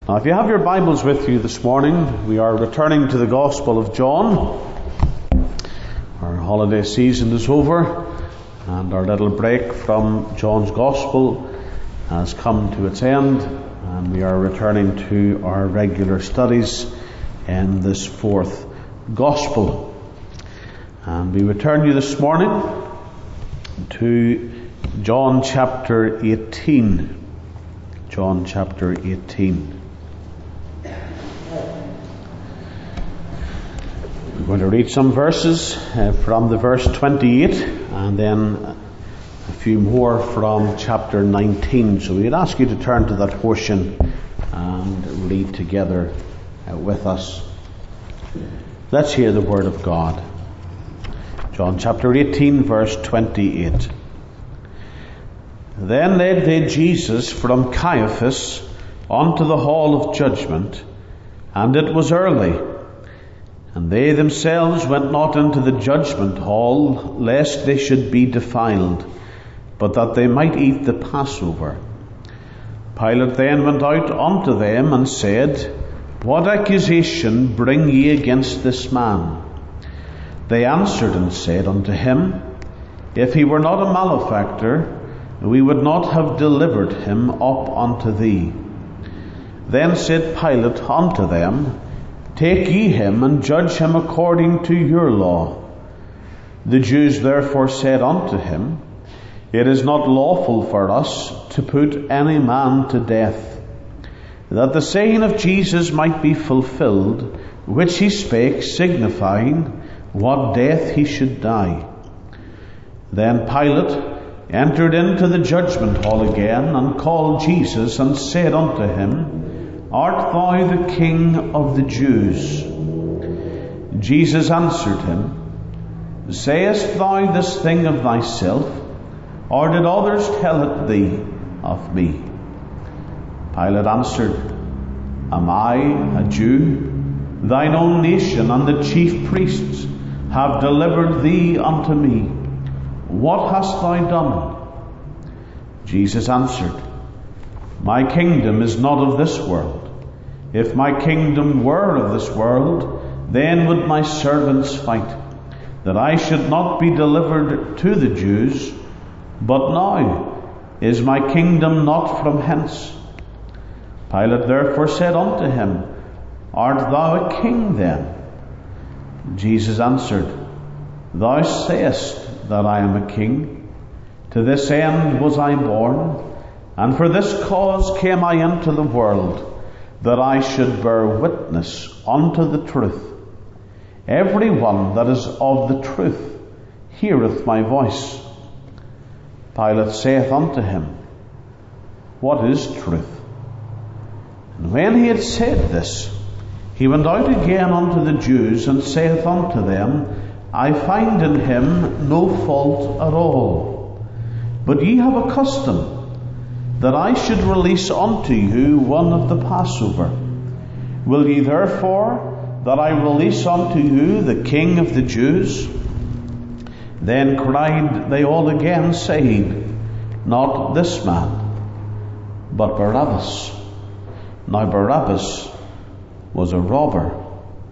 Now, if you have your Bibles with you this morning, we are returning to the Gospel of John. Our holiday season is over, and our little break from John's Gospel has come to its end, and we are returning to our regular studies in this fourth Gospel. And we return you this morning to John chapter 18. John chapter 18. We're going to read some verses from the verse 28 and then a few more from chapter 19. So we'd ask you to turn to that portion and read together with us. Let's hear the word of God. John chapter 18 verse 28. Then led they Jesus from Caiaphas unto the hall of judgment, and it was early. And they themselves went not into the judgment hall, lest they should be defiled, but that they might eat the Passover. Pilate then went out unto them and said, What accusation bring ye against this man? They answered and said unto him, If he were not a malefactor, we would not have delivered him up unto thee. Then said Pilate unto them, Take ye him and judge him according to your law. The Jews therefore said unto him, It is not lawful for us to put any man to death, that the saying of Jesus might be fulfilled, which he spake, signifying what death he should die. Then Pilate entered into the judgment hall again, and called Jesus, and said unto him, Art thou the King of the Jews? Jesus answered him, Sayest thou this thing of thyself, or did others tell it thee of me? Pilate answered, Am I a Jew? Thine own nation and the chief priests have delivered thee unto me. What hast thou done? Jesus answered, My kingdom is not of this world. If my kingdom were of this world, then would my servants fight, that I should not be delivered to the Jews. But now is my kingdom not from hence. Pilate therefore said unto him, Art thou a king then? Jesus answered, Thou sayest that I am a king. To this end was I born, and for this cause came I into the world, that I should bear witness unto the truth. Every one that is of the truth heareth my voice. Pilate saith unto him, What is truth? And when he had said this, he went out again unto the Jews, and saith unto them, I find in him no fault at all. But ye have a custom, that I should release unto you one of the Passover. Will ye therefore that I release unto you the King of the Jews? Then cried they all again, saying, Not this man, but Barabbas. Now Barabbas was a robber.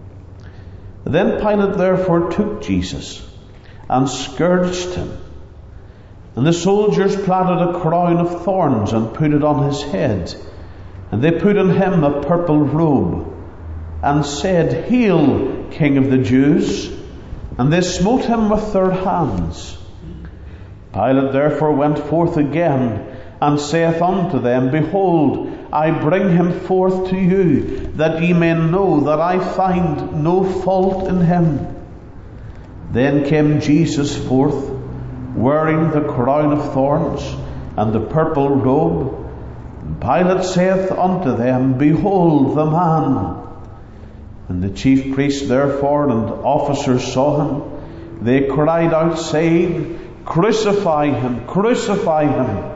Then Pilate therefore took Jesus, and scourged him. And the soldiers platted a crown of thorns, and put it on his head. And they put on him a purple robe, and said, Hail, King of the Jews! And they smote him with their hands. Pilate therefore went forth again, and saith unto them, Behold, I bring him forth to you, that ye may know that I find no fault in him. Then came Jesus forth, wearing the crown of thorns and the purple robe. And Pilate saith unto them, Behold the man. And the chief priests therefore and officers saw him. They cried out, saying, Crucify him, crucify him.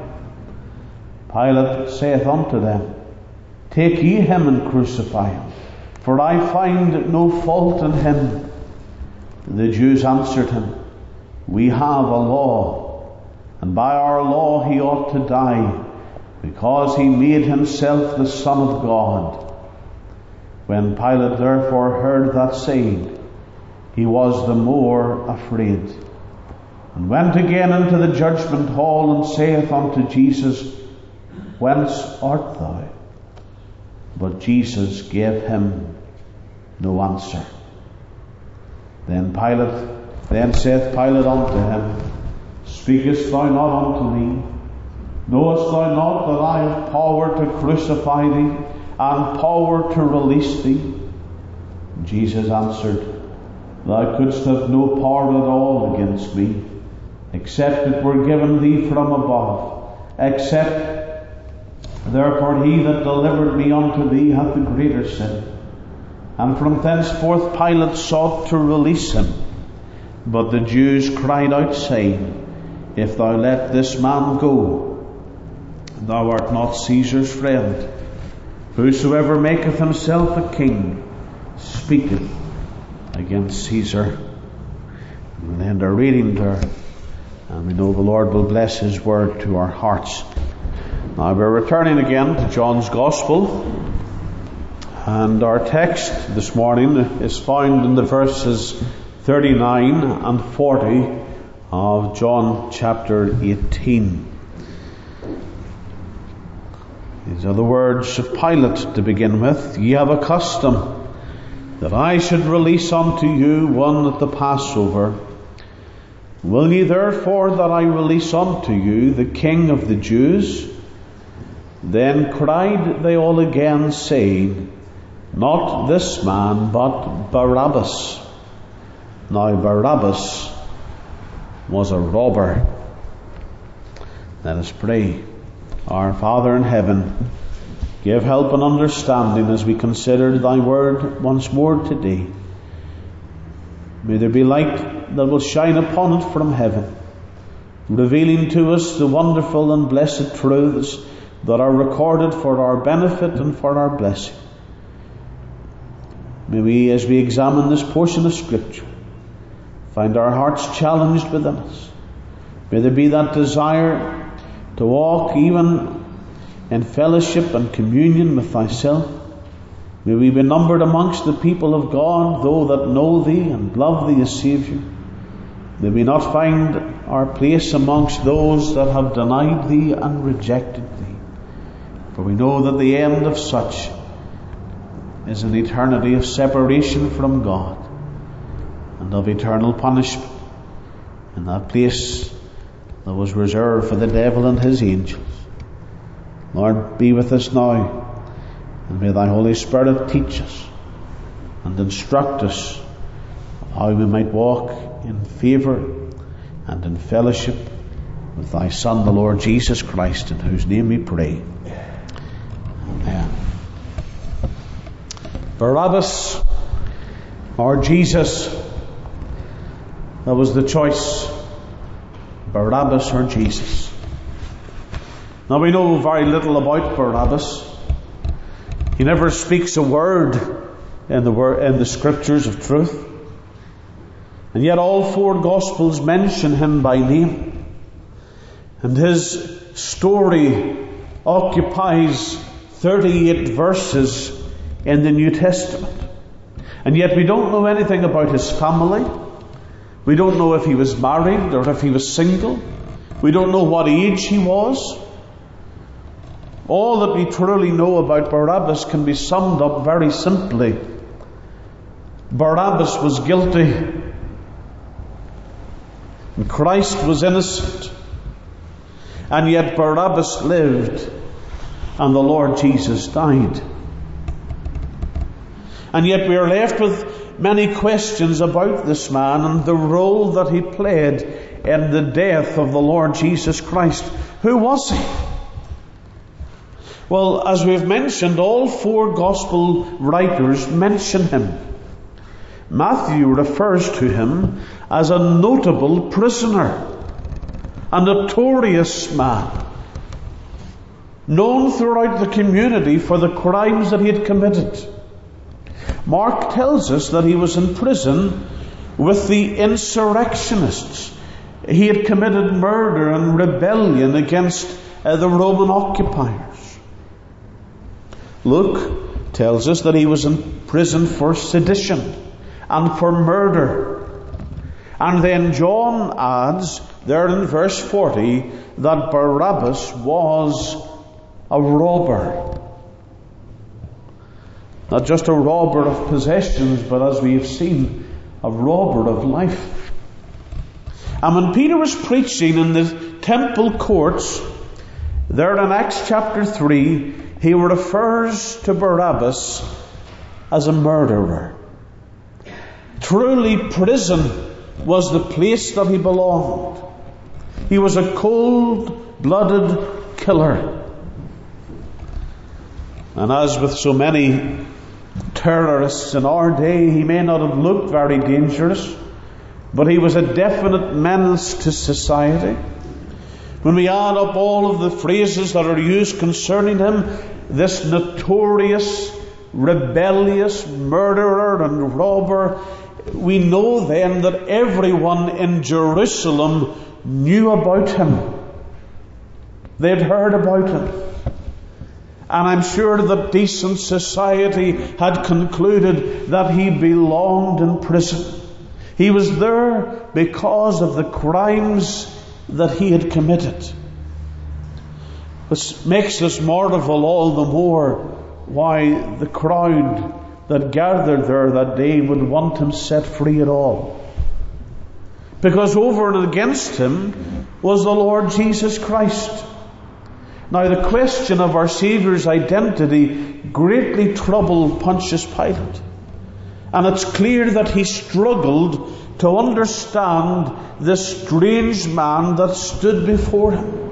Pilate saith unto them, Take ye him and crucify him, for I find no fault in him. The Jews answered him, We have a law, and by our law he ought to die, because he made himself the Son of God. When Pilate therefore heard that saying, he was the more afraid, and went again into the judgment hall, and saith unto Jesus, Whence art thou? But Jesus gave him no answer. Then saith Pilate unto him, Speakest thou not unto me? Knowest thou not that I have power to crucify thee, and power to release thee? And Jesus answered, Thou couldst have no power at all against me, except it were given thee from above. Except therefore he that delivered me unto thee hath the greater sin. And from thenceforth Pilate sought to release him. But the Jews cried out, saying, If thou let this man go, thou art not Caesar's friend. Whosoever maketh himself a king speaketh against Caesar. We'll end our reading there, and we know the Lord will bless His word to our hearts. Now we're returning again to John's Gospel, and our text this morning is found in the verses 39 and 40 of John chapter 18. These are the words of Pilate to begin with. Ye have a custom that I should release unto you one at the Passover. Will ye therefore that I release unto you the King of the Jews? Then cried they all again, saying, Not this man, but Barabbas. Now Barabbas was a robber. Let us pray. Our Father in heaven, give help and understanding as we consider thy word once more today. May there be light that will shine upon it from heaven, revealing to us the wonderful and blessed truths that are recorded for our benefit and for our blessing. May we, as we examine this portion of Scripture, find our hearts challenged within us. May there be that desire to walk even in fellowship and communion with thyself. May we be numbered amongst the people of God, those that know thee and love thee as Saviour. May we not find our place amongst those that have denied thee and rejected thee. For we know that the end of such is an eternity of separation from God and of eternal punishment in that place that was reserved for the devil and his angels. Lord, be with us now, and may thy Holy Spirit teach us and instruct us how we might walk in favour and in fellowship with thy Son, the Lord Jesus Christ, in whose name we pray. Amen. Barabbas or Jesus, that was the choice. Barabbas or Jesus. Now we know very little about Barabbas. He never speaks a word in the scriptures of truth. And yet all four Gospels mention him by name. And his story occupies 38 verses in the New Testament. And yet we don't know anything about his family. We don't know if he was married or if he was single. We don't know what age he was. All that we truly know about Barabbas can be summed up very simply. Barabbas was guilty, and Christ was innocent. And yet Barabbas lived, and the Lord Jesus died. And yet we are left with many questions about this man and the role that he played in the death of the Lord Jesus Christ. Who was he? Well, as we've mentioned, all four Gospel writers mention him. Matthew refers to him as a notable prisoner, a notorious man, known throughout the community for the crimes that he had committed. Mark tells us that he was in prison with the insurrectionists. He had committed murder and rebellion against the Roman occupiers. Luke tells us that he was in prison for sedition and for murder. And then John adds there in verse 40 that Barabbas was a robber. Not just a robber of possessions, but as we have seen, a robber of life. And when Peter was preaching in the temple courts, there in Acts chapter 3, he refers to Barabbas as a murderer. Truly, prison was the place that he belonged. He was a cold-blooded killer. And as with so many terrorists in our day, he may not have looked very dangerous, but he was a definite menace to society. When we add up all of the phrases that are used concerning him, this notorious, rebellious murderer and robber, we know then that everyone in Jerusalem knew about him. They'd heard about him. And I'm sure that decent society had concluded that he belonged in prison. He was there because of the crimes that he had committed. Which makes us marvel all the more why the crowd that gathered there that day would want him set free at all. Because over and against him was the Lord Jesus Christ. Now the question of our Saviour's identity greatly troubled Pontius Pilate. And it's clear that he struggled to understand this strange man that stood before him.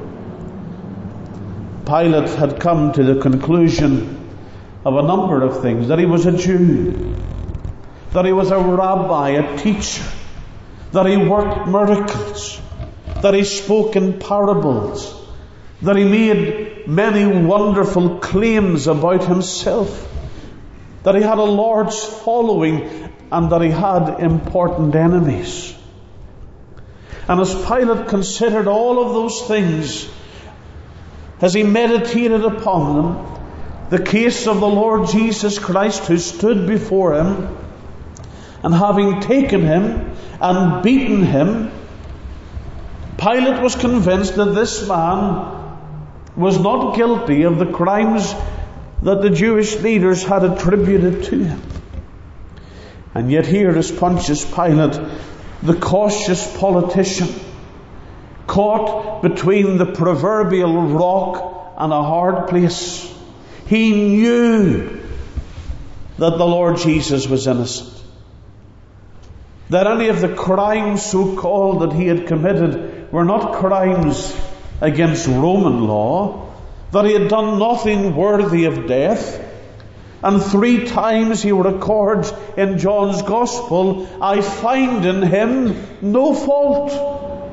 Pilate had come to the conclusion of a number of things. That he was a Jew, that he was a rabbi, a teacher, that he worked miracles, that he spoke in parables, that he made many wonderful claims about himself, that he had a large following, and that he had important enemies. And as Pilate considered all of those things, as he meditated upon them, the case of the Lord Jesus Christ who stood before him, and having taken him and beaten him, Pilate was convinced that this man was not guilty of the crimes that the Jewish leaders had attributed to him. And yet here is Pontius Pilate, the cautious politician, caught between the proverbial rock and a hard place. He knew that the Lord Jesus was innocent, that any of the crimes so-called that he had committed were not crimes against Roman law, that he had done nothing worthy of death. And 3 times he records in John's Gospel, I find in him no fault.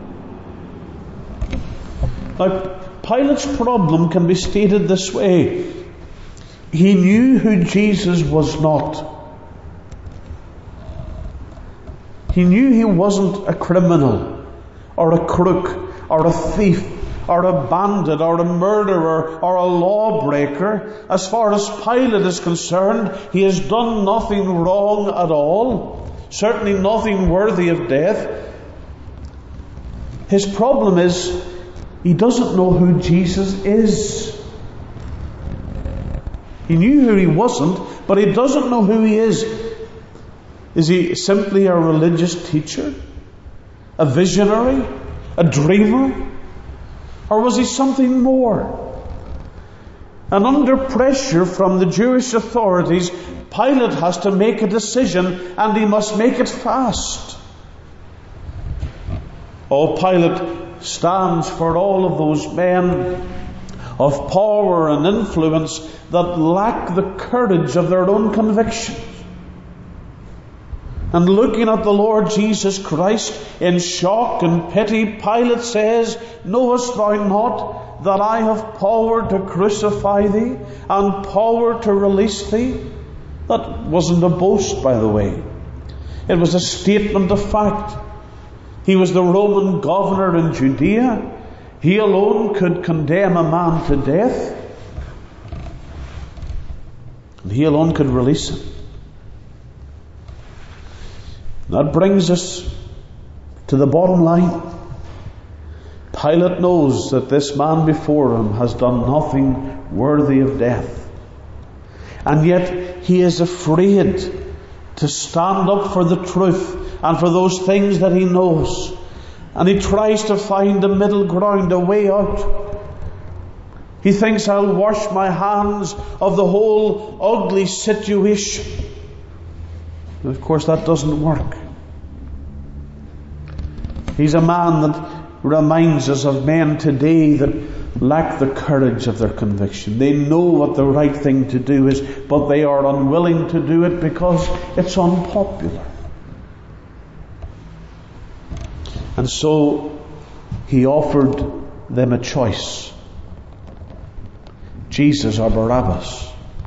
Now, Pilate's problem can be stated this way. He knew who Jesus was not. He knew he wasn't a criminal, or a crook, or a thief, or a bandit, or a murderer, or a lawbreaker. As far as Pilate is concerned, he has done nothing wrong at all, certainly nothing worthy of death. His problem is, he doesn't know who Jesus is. He knew who he wasn't, but he doesn't know who he is. Is he simply a religious teacher? A visionary? A dreamer? Or was he something more? And under pressure from the Jewish authorities, Pilate has to make a decision, and he must make it fast. Oh, Pilate stands for all of those men of power and influence that lack the courage of their own convictions. And looking at the Lord Jesus Christ in shock and pity, Pilate says, knowest thou not that I have power to crucify thee and power to release thee? That wasn't a boast, by the way. It was a statement of fact. He was the Roman governor in Judea. He alone could condemn a man to death. And he alone could release him. That brings us to the bottom line. Pilate knows that this man before him has done nothing worthy of death. And yet he is afraid to stand up for the truth and for those things that he knows. And he tries to find a middle ground, a way out. He thinks, I'll wash my hands of the whole ugly situation. And of course that doesn't work. He's a man that reminds us of men today that lack the courage of their conviction. They know what the right thing to do is, but they are unwilling to do it because it's unpopular. And so he offered them a choice. Jesus or Barabbas.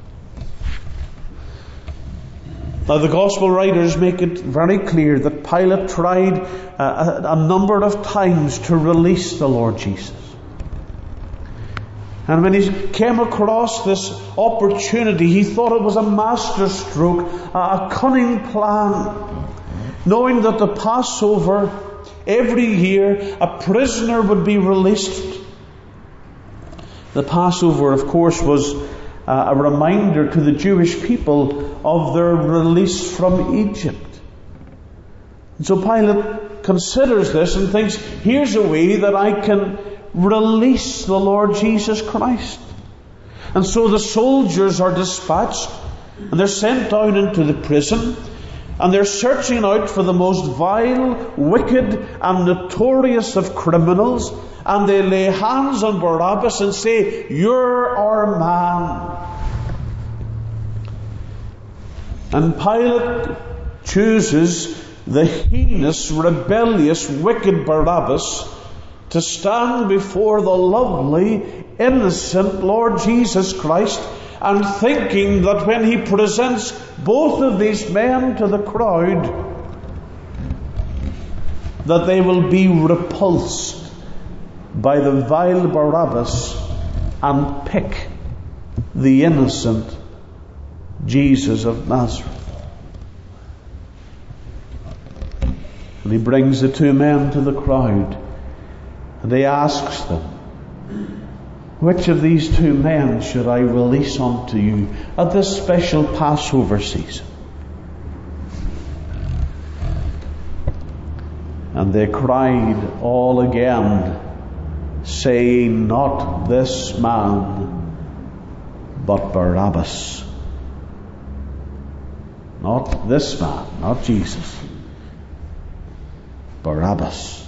Now the Gospel writers make it very clear that Pilate tried a number of times to release the Lord Jesus. And when he came across this opportunity, he thought it was a masterstroke, a cunning plan, knowing that the Passover, every year, a prisoner would be released. The Passover, of course, was a reminder to the Jewish people of their release from Egypt. And so Pilate considers this and thinks, here's a way that I can release the Lord Jesus Christ. And so the soldiers are dispatched and they're sent down into the prison and they're searching out for the most vile, wicked and notorious of criminals, and they lay hands on Barabbas and say, you're our man. And Pilate chooses the heinous, rebellious, wicked Barabbas to stand before the lovely, innocent Lord Jesus Christ, and thinking that when he presents both of these men to the crowd, that they will be repulsed by the vile Barabbas and pick the innocent Jesus of Nazareth. And he brings the two men to the crowd and he asks them, which of these two men should I release unto you at this special Passover season? And they cried all again, saying, not this man, but Barabbas. Not this man, not Jesus. Barabbas.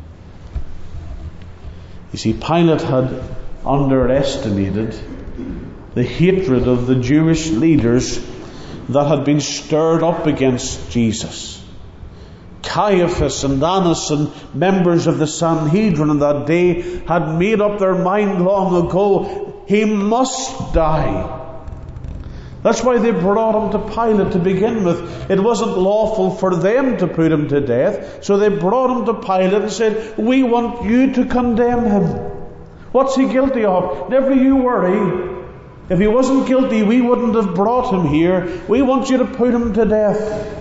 You see, Pilate had underestimated the hatred of the Jewish leaders that had been stirred up against Jesus. Caiaphas and Annas and members of the Sanhedrin on that day had made up their mind long ago, he must die. That's why they brought him to Pilate to begin with. It wasn't lawful for them to put him to death, so they brought him to Pilate and said, we want you to condemn him. What's he guilty of? Never you worry. If he wasn't guilty, we wouldn't have brought him here. We want you to put him to death.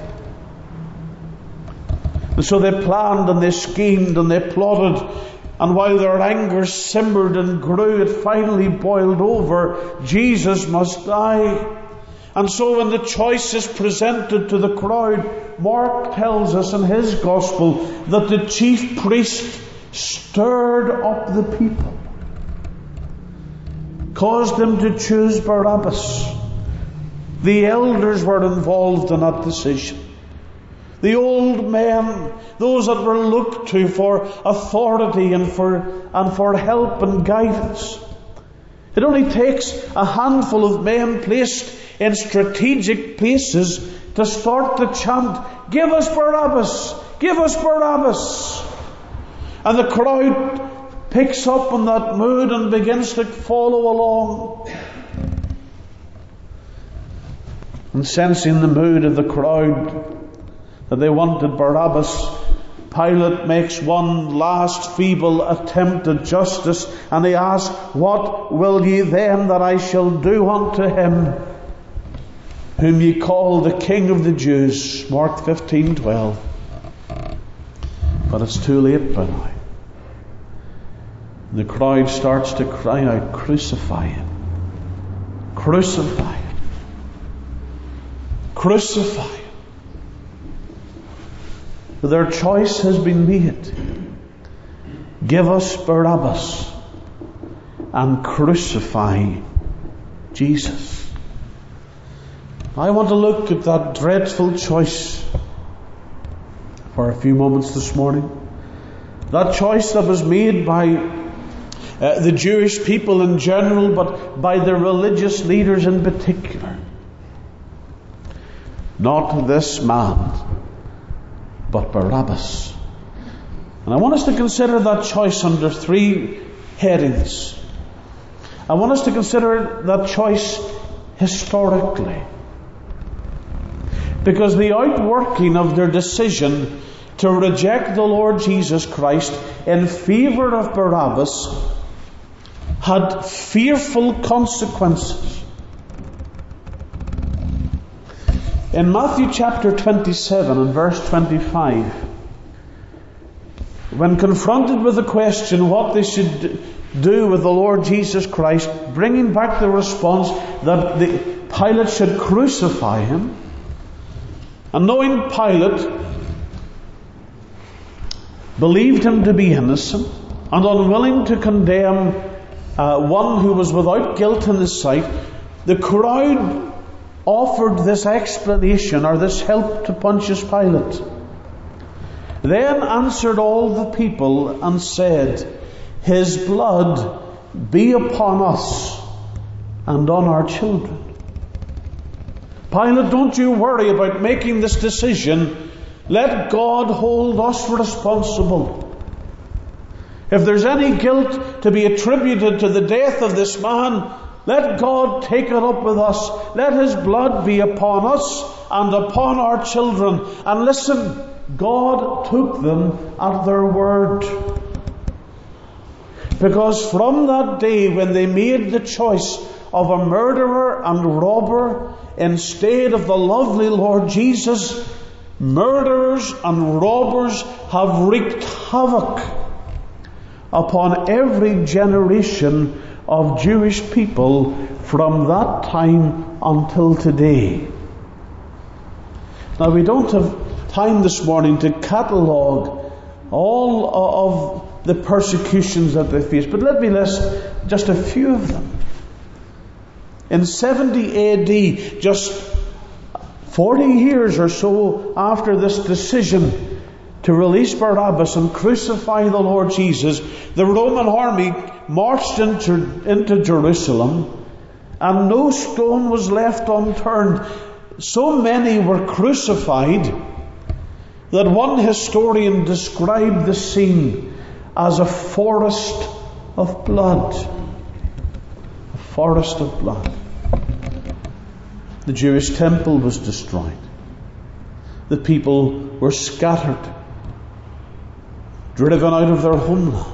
And so they planned and they schemed and they plotted, and while their anger simmered and grew, it finally boiled over. Jesus must die. And so when the choice is presented to the crowd, Mark tells us in his gospel that the chief priest stirred up the people, caused them to choose Barabbas. The elders were involved in that decision. The old men, those that were looked to for authority and for help and guidance. It only takes a handful of men placed in strategic places to start the chant, give us Barabbas, give us Barabbas. And the crowd picks up on that mood and begins to follow along. And sensing the mood of the crowd, that they wanted Barabbas, Pilate makes one last feeble attempt at justice, and he asks, what will ye then that I shall do unto him? whom ye call the King of the Jews. Mark 15:12. But it's too late by now. The crowd starts to cry out, crucify him. Crucify him. Crucify him. Their choice has been made. Give us Barabbas and crucify Jesus. I want to look at that dreadful choice for a few moments this morning. That choice that was made by the Jewish people in general, but by the religious leaders in particular. Not this man, but Barabbas. And I want us to consider that choice under three headings. I want us to consider that choice historically. Because the outworking of their decision to reject the Lord Jesus Christ in favour of Barabbas had fearful consequences. In Matthew chapter 27 and verse 25, when confronted with the question what they should do with the Lord Jesus Christ, bringing back the response that Pilate should crucify him, and knowing Pilate believed him to be innocent and unwilling to condemn one who was without guilt in his sight, the crowd offered this explanation or this help to Pontius Pilate. Then answered all the people and said, His blood be upon us and on our children. Pilate, don't you worry about making this decision. Let God hold us responsible. If there's any guilt to be attributed to the death of this man, let God take it up with us. Let His blood be upon us and upon our children. And listen, God took them at their word. Because from that day when they made the choice of a murderer and robber instead of the lovely Lord Jesus, murderers and robbers have wreaked havoc upon every generation of Jewish people from that time until today. Now, we don't have time this morning to catalogue all of the persecutions that they faced, but let me list just a few of them. In 70 AD, just 40 years or so after this decision to release Barabbas and crucify the Lord Jesus, the Roman army marched into Jerusalem, and no stone was left unturned. So many were crucified that one historian described the scene as a forest of blood. A forest of blood. The Jewish temple was destroyed. The people were scattered, driven out of their homeland.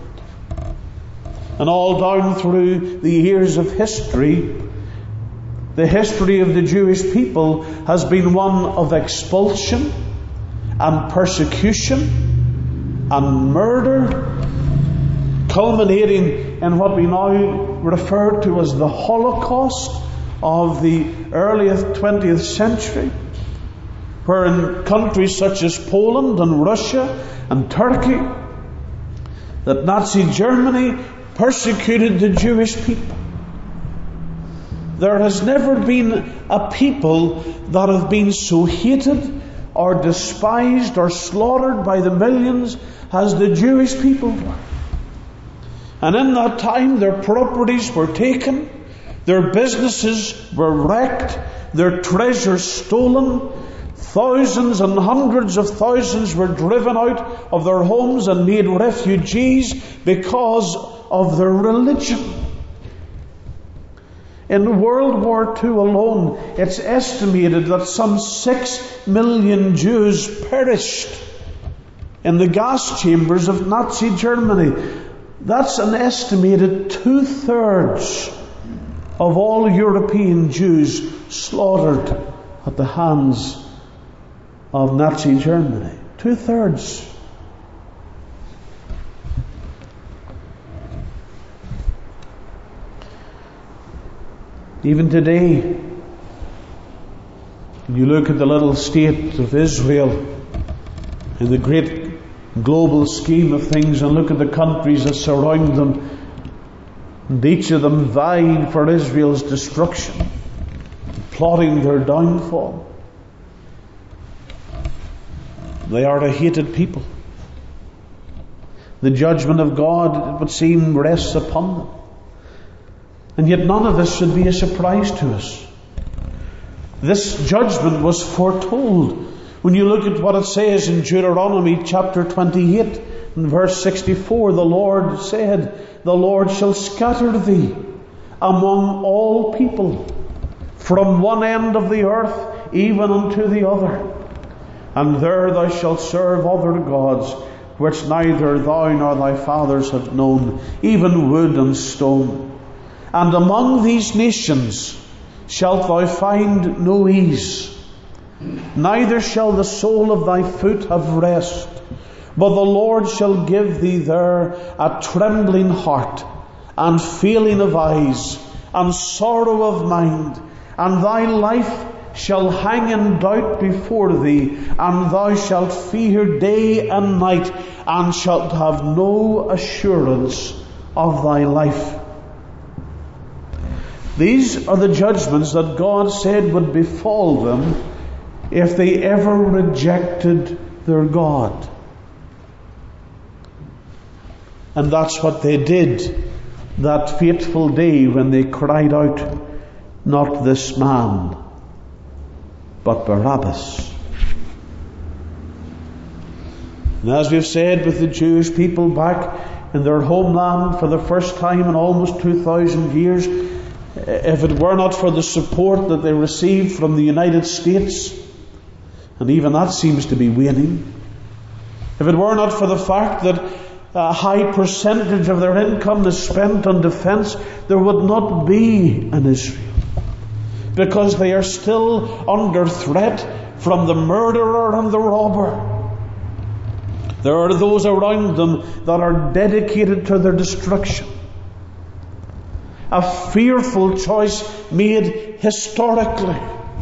And all down through the years of history, the history of the Jewish people has been one of expulsion and persecution and murder, culminating in what we now refer to as the Holocaust of the early 20th century, where in countries such as Poland and Russia and Turkey, that Nazi Germany persecuted the Jewish people. There has never been a people that have been so hated or despised or slaughtered by the millions as the Jewish people were. And in that time their properties were taken, their businesses were wrecked, their treasures stolen, thousands and hundreds of thousands were driven out of their homes and made refugees because of their religion. In World War II alone, it's estimated that some 6 million Jews perished in the gas chambers of Nazi Germany. That's an estimated 2/3 of all European Jews slaughtered at the hands of Nazi Germany. 2/3. Even today, when you look at the little state of Israel in the great global scheme of things, and look at the countries that surround them, and each of them vying for Israel's destruction, plotting their downfall, they are a hated people. The judgment of God, it would seem, rests upon them. And yet none of this should be a surprise to us. This judgment was foretold. When you look at what it says in Deuteronomy chapter 28 and verse 64, the Lord said, "The Lord shall scatter thee among all people, from one end of the earth even unto the other. And there thou shalt serve other gods, which neither thou nor thy fathers have known, even wood and stone. And among these nations shalt thou find no ease, neither shall the sole of thy foot have rest. But the Lord shall give thee there a trembling heart, and failing of eyes, and sorrow of mind, and thy life shall hang in doubt before thee, and thou shalt fear day and night, and shalt have no assurance of thy life." These are the judgments that God said would befall them if they ever rejected their God. And that's what they did that fateful day when they cried out, "Not this man, but Barabbas." And as we've said with the Jewish people back in their homeland for the first time in almost 2,000 years, if it were not for the support that they received from the United States, and even that seems to be waning, if it were not for the fact that a high percentage of their income is spent on defense, there would not be an Israel. Because they are still under threat from the murderer and the robber. There are those around them that are dedicated to their destruction. A fearful choice made historically.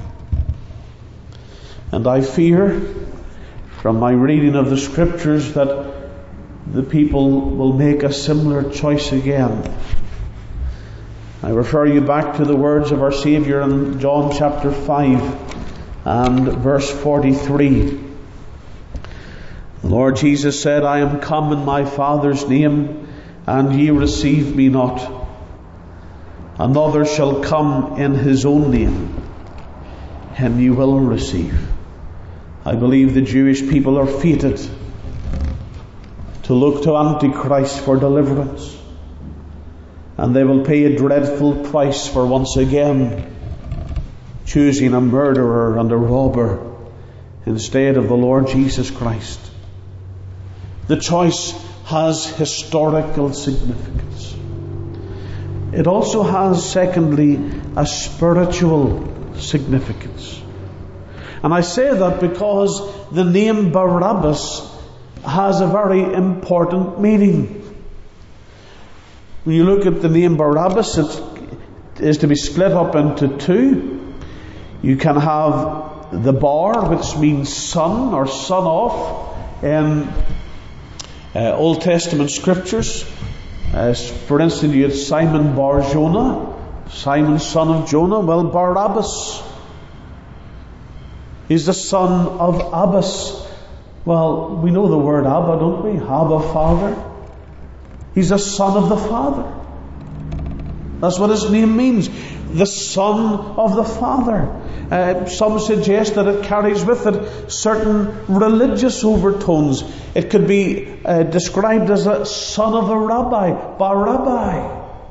And I fear, from my reading of the Scriptures, that the people will make a similar choice again. I refer you back to the words of our Saviour in John chapter 5 and verse 43. The Lord Jesus said, "I am come in my Father's name, and ye receive me not. Another shall come in his own name, him you will receive." I believe the Jewish people are fated to look to Antichrist for deliverance. And they will pay a dreadful price for once again choosing a murderer and a robber instead of the Lord Jesus Christ. The choice has historical significance. It also has, secondly, a spiritual significance. And I say that because the name Barabbas has a very important meaning. When you look at the name Barabbas, it is to be split up into two. You can have the bar, which means son or son of, in Old Testament scriptures. For instance, you had Simon Bar Jonah, Simon son of Jonah. Well, Barabbas, he's the son of Abbas. Well, we know the word Abba, don't we? Abba, Father. He's a son of the Father. That's what his name means. The Son of the Father. Some suggest that it carries with it certain religious overtones. It could be described as a son of a rabbi, Bar Rabbi.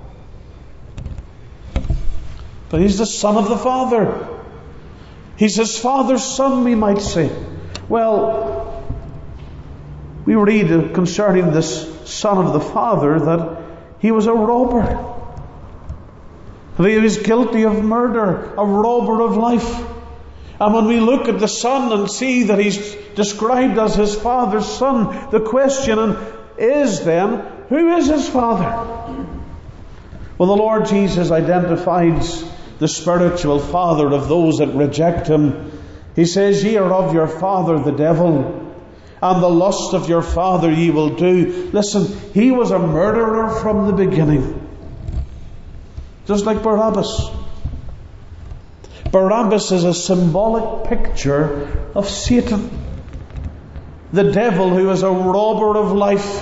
But he's the Son of the Father. He's his Father's son, we might say. Well, we read concerning this Son of the Father that he was a robber. That he was guilty of murder, a robber of life. And when we look at the Son and see that He's described as His Father's Son, the question is then, who is His Father? Well, the Lord Jesus identifies the spiritual father of those that reject Him. He says, "Ye are of your father the devil, and the lust of your father ye will do." Listen, he was a murderer from the beginning. Just like Barabbas. Barabbas is a symbolic picture of Satan. The devil, who is a robber of life.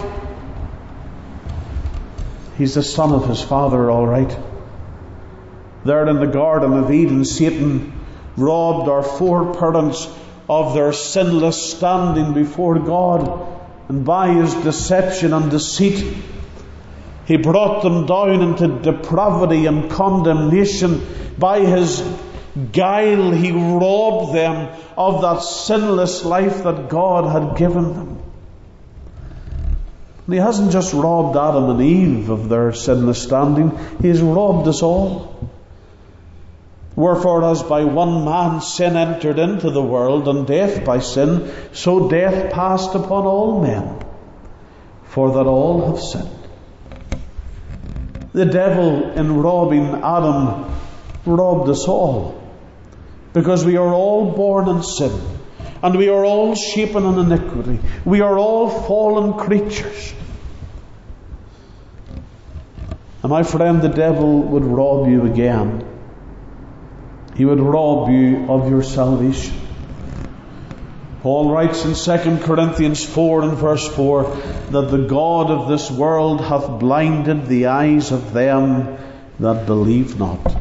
He's the son of his father, all right. There in the Garden of Eden, Satan robbed our foreparents of their sinless standing before God. And by his deception and deceit, he brought them down into depravity and condemnation. By his guile, he robbed them of that sinless life that God had given them. And he hasn't just robbed Adam and Eve of their sinless standing, he has robbed us all. Wherefore, as by one man sin entered into the world, and death by sin, so death passed upon all men, for that all have sinned. The devil, in robbing Adam, robbed us all, because we are all born in sin, and we are all shapen in iniquity. We are all fallen creatures. And my friend, the devil would rob you again. He would rob you of your salvation. Paul writes in 2 Corinthians 4 and verse 4 that the God of this world hath blinded the eyes of them that believe not.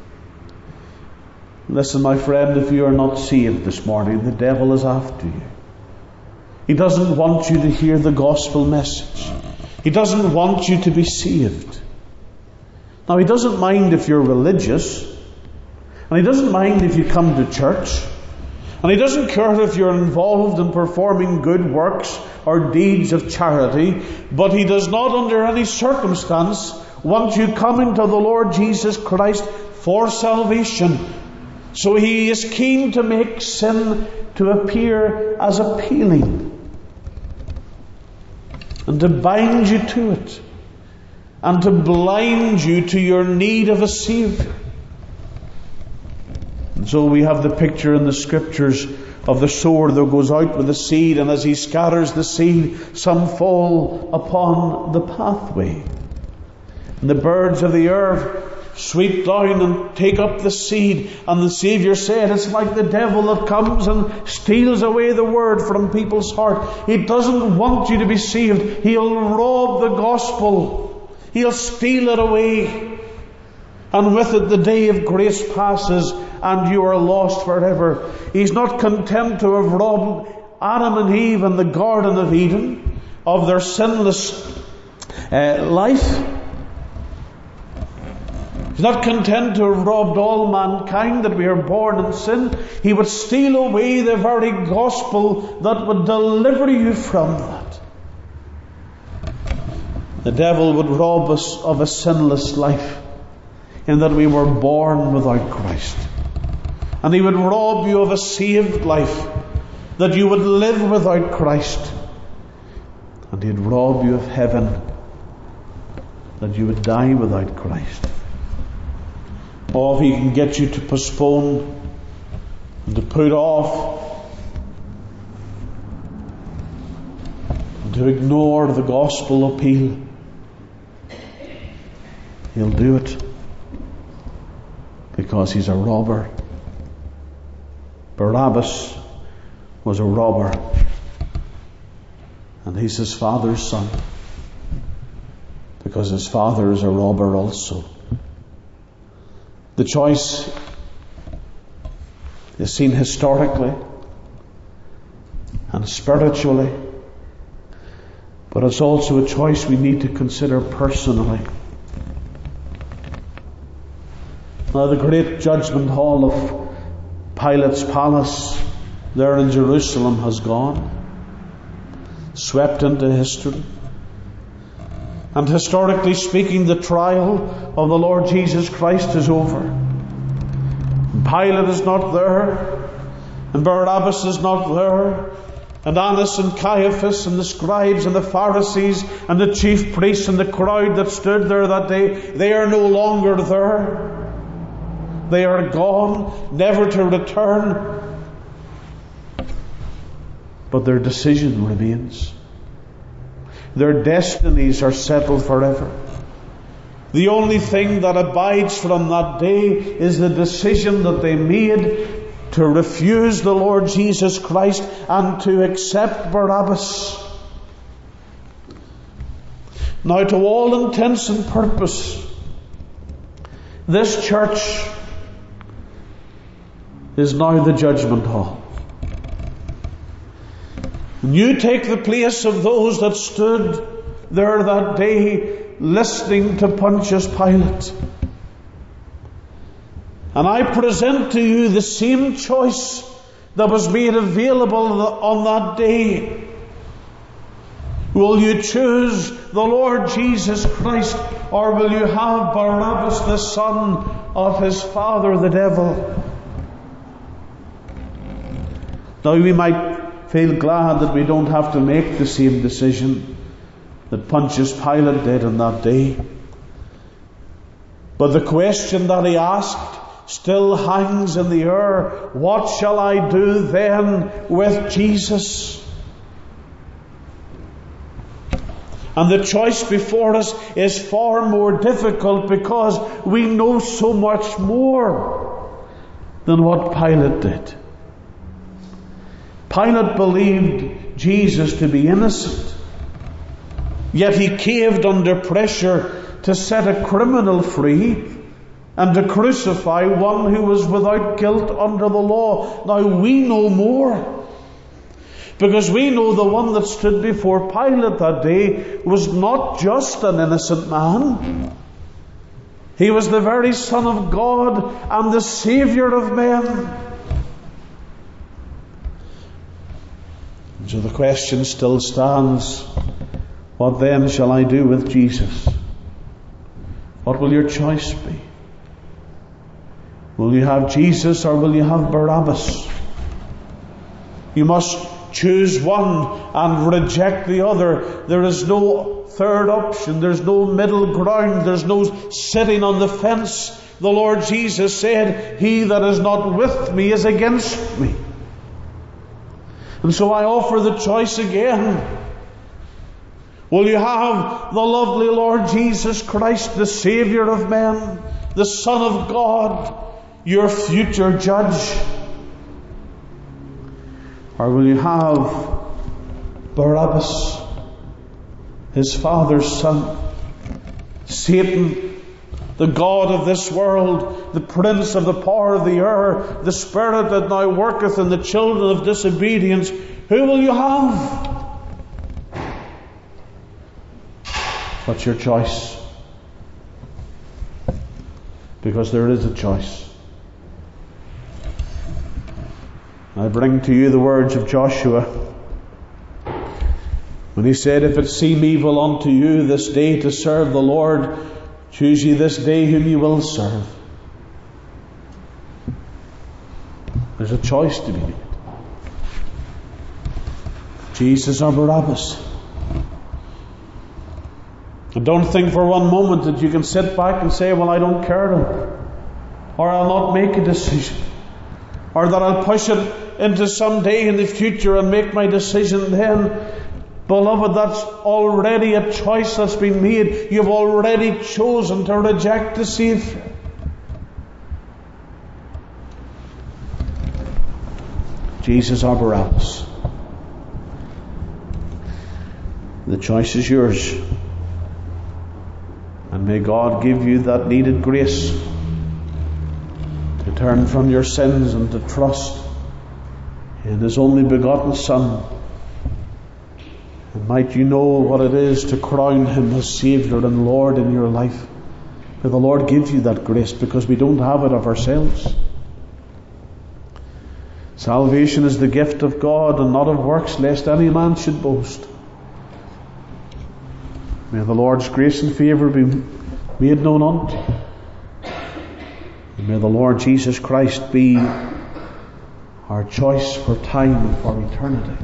Listen, my friend, if you are not saved this morning, the devil is after you. He doesn't want you to hear the gospel message. He doesn't want you to be saved. Now, he doesn't mind if you're religious, and he doesn't mind if you come to church, and he doesn't care if you're involved in performing good works or deeds of charity, but he does not under any circumstance want you coming to the Lord Jesus Christ for salvation. So he is keen to make sin to appear as appealing, and to bind you to it, and to blind you to your need of a Saviour. And so we have the picture in the Scriptures of the sower that goes out with the seed, and as he scatters the seed, some fall upon the pathway. And the birds of the air sweep down and take up the seed. And the Saviour said, it's like the devil that comes and steals away the word from people's heart. He doesn't want you to be saved. He'll rob the gospel. He'll steal it away. And with it the day of grace passes and you are lost forever. He's not content to have robbed Adam and Eve in the Garden of Eden of their sinless life. He's not content to have robbed all mankind, that we are born in sin. He would steal away the very gospel that would deliver you from that. The devil would rob us of a sinless life, in that we were born without Christ. And he would rob you of a saved life, that you would live without Christ. And he'd rob you of heaven, that you would die without Christ. Or if he can get you to postpone and to put off and to ignore the gospel appeal, he'll do it, because he's a robber. Barabbas was a robber, and he's his father's son, because his father is a robber also. The choice is seen historically and spiritually, but it's also a choice we need to consider personally. Now, the great judgment hall of Pilate's palace there in Jerusalem has gone, swept into history. And historically speaking, the trial of the Lord Jesus Christ is over. Pilate is not there. And Barabbas is not there. And Annas and Caiaphas and the scribes and the Pharisees and the chief priests and the crowd that stood there that day, they are no longer there. They are gone, never to return. But their decision remains. Their destinies are settled forever. The only thing that abides from that day is the decision that they made to refuse the Lord Jesus Christ and to accept Barabbas. Now, to all intents and purpose, this church is now the judgment hall. And you take the place of those that stood there that day listening to Pontius Pilate. And I present to you the same choice that was made available on that day. Will you choose the Lord Jesus Christ, or will you have Barabbas, the son of his father, the devil? Now, we might feel glad that we don't have to make the same decision that Pontius Pilate did on that day. But the question that he asked still hangs in the air. What shall I do then with Jesus? And the choice before us is far more difficult because we know so much more than what Pilate did. Pilate believed Jesus to be innocent, yet he caved under pressure to set a criminal free and to crucify one who was without guilt under the law. Now we know more, because we know the one that stood before Pilate that day was not just an innocent man. He was the very Son of God and the Saviour of men. And so the question still stands, what then shall I do with Jesus? What will your choice be? Will you have Jesus or will you have Barabbas? You must choose one and reject the other. There is no third option. There's no middle ground. There's no sitting on the fence. The Lord Jesus said, he that is not with me is against me. And so I offer the choice again. Will you have the lovely Lord Jesus Christ, the Saviour of men, the Son of God, your future judge? Or will you have Barabbas, his father's son, Satan, the god of this world, the prince of the power of the air, the spirit that now worketh in the children of disobedience? Who will you have? What's your choice? Because there is a choice. I bring to you the words of Joshua when he said, if it seem evil unto you this day to serve the Lord, choose ye this day whom ye will serve. There's a choice to be made. Jesus or Barabbas. And don't think for one moment that you can sit back and say, well, I don't care, or I'll not make a decision, or that I'll push it into some day in the future and make my decision then. Beloved, that's already a choice that's been made. You've already chosen to reject the Saviour. Jesus or Barabbas. The choice is yours. And may God give you that needed grace to turn from your sins and to trust in His only begotten Son. And might you know what it is to crown Him as Saviour and Lord in your life. May the Lord give you that grace, because we don't have it of ourselves. Salvation is the gift of God, and not of works, lest any man should boast. May the Lord's grace and favour be made known unto you. And may the Lord Jesus Christ be our choice for time and for eternity.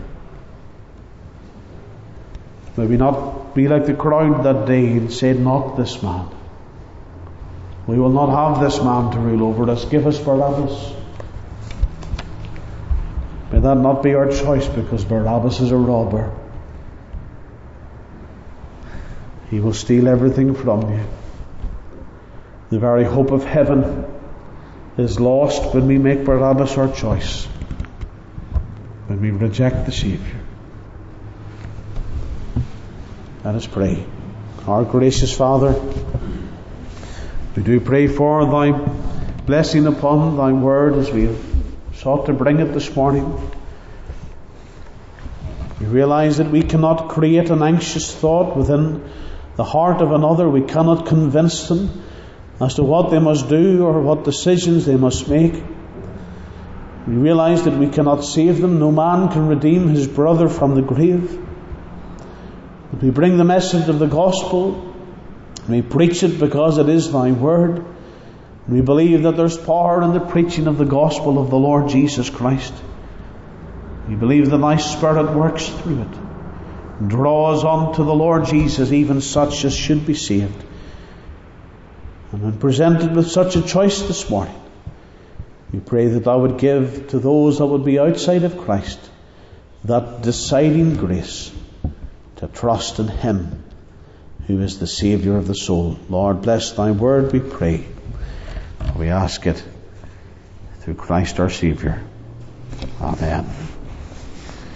May we not be like the crowd that day and say, not this man. We will not have this man to rule over us. Give us Barabbas. May that not be our choice, because Barabbas is a robber. He will steal everything from you. The very hope of heaven is lost when we make Barabbas our choice, when we reject the Saviour. Let us pray. Our gracious Father, we do pray for Thy blessing upon Thy word as we have sought to bring it this morning. We realize that we cannot create an anxious thought within the heart of another. We cannot convince them as to what they must do or what decisions they must make. We realize that we cannot save them. No man can redeem his brother from the grave. But we bring the message of the gospel. We preach it because it is Thy word. We believe that there's power in the preaching of the gospel of the Lord Jesus Christ. We believe that Thy Spirit works through it and draws on to the Lord Jesus even such as should be saved. And when presented with such a choice this morning, we pray that Thou would give to those that would be outside of Christ that deciding grace to trust in Him who is the Saviour of the soul. Lord, bless Thy word, we pray. We ask it through Christ our Saviour. Amen.